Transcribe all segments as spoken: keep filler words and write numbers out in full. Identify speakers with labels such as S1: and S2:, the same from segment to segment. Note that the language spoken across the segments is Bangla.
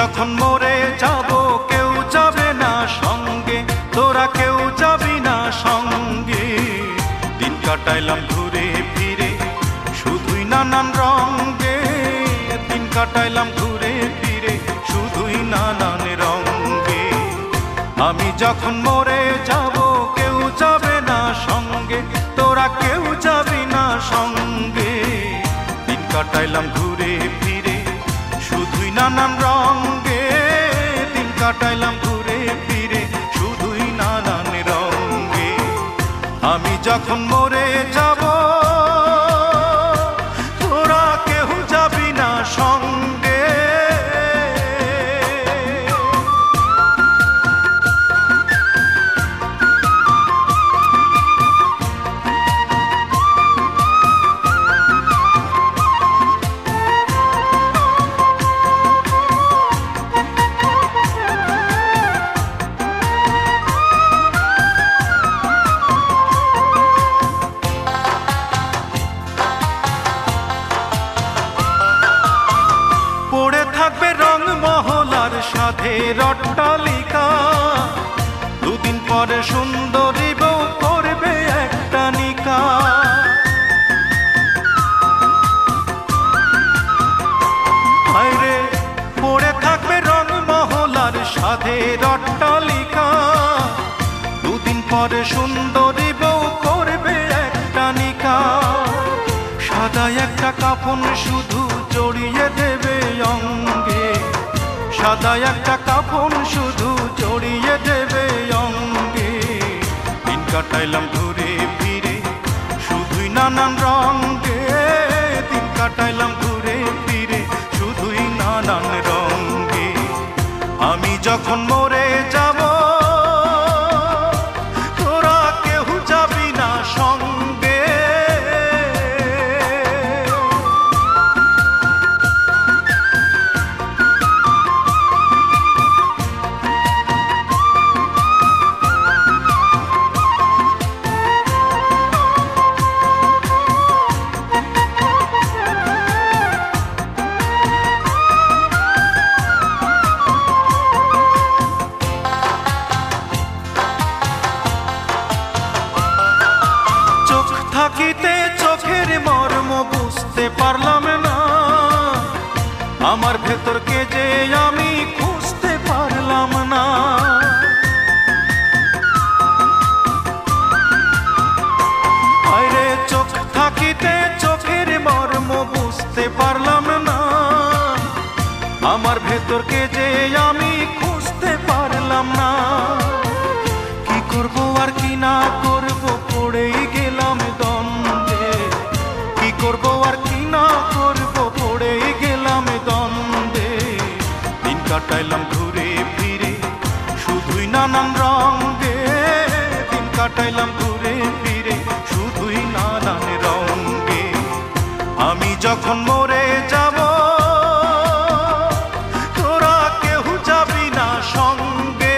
S1: যখন মরে যাব কেউ যাবে না সঙ্গে, তোরা কেউ যাবি না সঙ্গে। দিন কাটাইলাম ঘুরে ফিরে শুধুই নানান রঙে, দিন কাটাইলাম ঘুরে ফিরে শুধুই নানান রঙে। আমি যখন মরে যাব কেউ যাবে না সঙ্গে, তোরা কেউ যাবি না সঙ্গে। দিন কাটাইলাম ঘুরে ফিরে শুধুই নানান রঙে, দিন কাটাইলাম ঘুরে ফিরে শুধুই নানান রঙে। আমি যখন মরে যাব তোরা কেউ যাবি না সঙ্গে। পড়ে থাকবে রং মহলার সাথে অট্টালিকা, দুদিন পরে সুন্দরী বউ করবে একটা নিকা। হায়রে পড়ে থাকবে রং মহলার সাথে অট্টালিকা, দুদিন পরে সুন্দরী বউ করবে একটা নিকা। সাদা একটা কাফন শুধু জড়িয়ে দেবে অঙ্গে, সাদা একটা কাফন শুধু জড়িয়ে দেবে অঙ্গে। দিন কাটাইলাম ঘুরে ফিরে শুধুই নানান রঙে, দিন কাটাইলাম ঘুরে ফিরে শুধুই নানান রঙে। আমি যখন মরে যাব তোরা কেউ যাবি না সঙ্গে। থাকিতে চোখের মর্ম বুঝতে পারলাম না, আমার ভেতরকে যে আমি খুঁজতে পারলাম না। আরে চোখ থাকিতে চোখের মর্ম বুঝতে পারলাম না, আমার ভেতরকে যে আমি খুঁজতে পারলাম না। কি করব আর কি না করব পড়েই গেলাম দ্বন্দ্বে, কি করব আর কি না করব পড়েই গেলাম দ্বন্দ্বে। দিন কাটাইলাম ঘুরে ফিরে শুধুই নানান রঙে, দিন কাটাইলাম ঘুরে ফিরে শুধুই নানান রঙে। আমি যখন মরে যাব তোরা কেউ যাবি না সঙ্গে।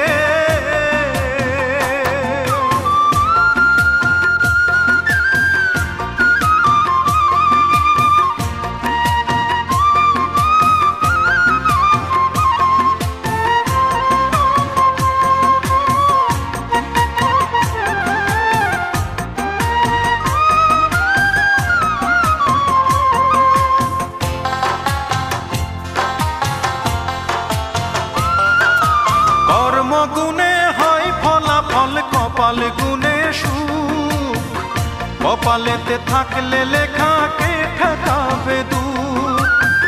S1: গুণে হয় ফলাফল, কপাল গুণে সুখ, কপালেতে থাকলে লেখাকে ঠেকাবে দুঃখ।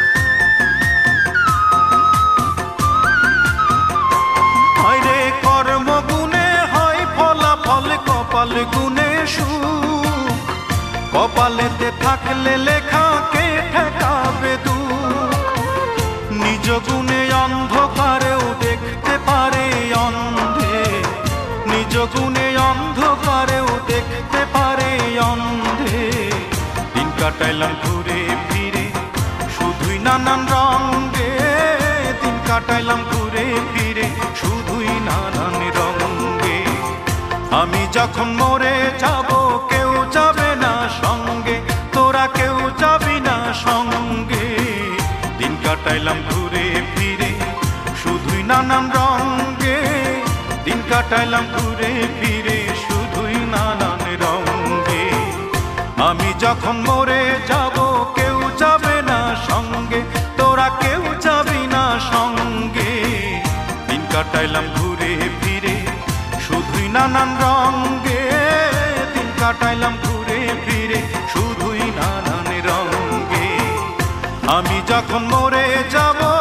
S1: হায়রে কর্ম গুণে হয় ফলাফল, কপাল গুণে সুখ, কপালেতে থাকলে লেখাকে ঠেকাবে দুঃখ। নিজ গুণে অন্ধকারেও দেখতে পারে অন্ধে, নিজ গুণে অন্ধকারেও দেখতে পারে অন্ধে। দিন কাটাইলাম ঘুরে ফিরে শুধুই নানান রঙে, দিন কাটাইলাম ঘুরে ফিরে শুধুই নানান রঙে। আমি যখন মরে যাব কেউ যাবে না সঙ্গে, তোরা কেউ যাবি না সঙ্গে। দিন কাটাইলাম ঘুরে ফিরে শুধুই নানান রঙে দিন কাটাইলাম ঘুরে ফিরে, শুধুই নানান রঙে। আমি যখন মরে যাব কেউ যাবে না সঙ্গে, তোরা কেউ যাবি না সঙ্গে। দিন কাটাইলাম ঘুরে ফিরে, শুধুই নানান রঙে দিন কাটাইলাম ঘুরে ফিরে, শুধুই নানান রঙে। আমি যখন মরে যাব